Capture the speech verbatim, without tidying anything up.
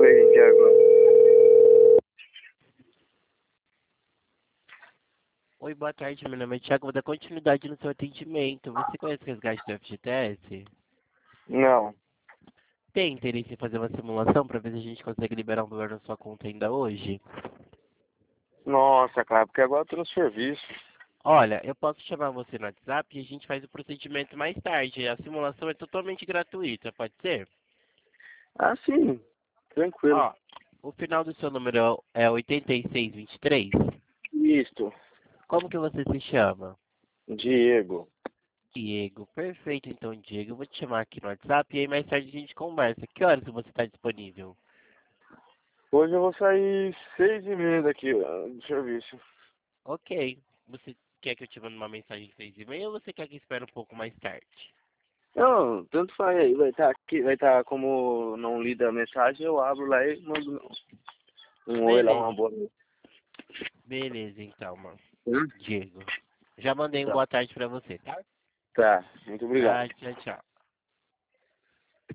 Oi, Diego. Oi, boa tarde, meu nome é Thiago, vou dar continuidade no seu atendimento. Você conhece o resgate do F G T S? Não. Tem interesse em fazer uma simulação para ver se a gente consegue liberar um valor na sua conta ainda hoje? Nossa, cara, porque agora eu tô no serviço. Olha, eu posso chamar você no WhatsApp e a gente faz o procedimento mais tarde. A simulação é totalmente gratuita, pode ser? Ah, sim. Tranquilo. Ó, o final do seu número é oitenta e seis vinte e três? Isto. Como que você se chama? Diego. Diego, perfeito então, Diego. Eu vou te chamar aqui no WhatsApp e aí mais tarde a gente conversa. Que horas você está disponível? Hoje eu vou sair seis e meia daqui ó, do serviço. Ok. Você quer que eu te mande uma mensagem às seis e meia ou você quer que eu espere um pouco mais tarde? Não, tanto faz aí. Vai estar aqui, vai estar como não lida a mensagem, eu abro lá e mando um oi lá, Beleza. uma boa noite. Beleza, então, mano. Hum? Diego. Já mandei um Tá. boa tarde pra você, tá? Tá, muito obrigado. Tá, tchau, tchau.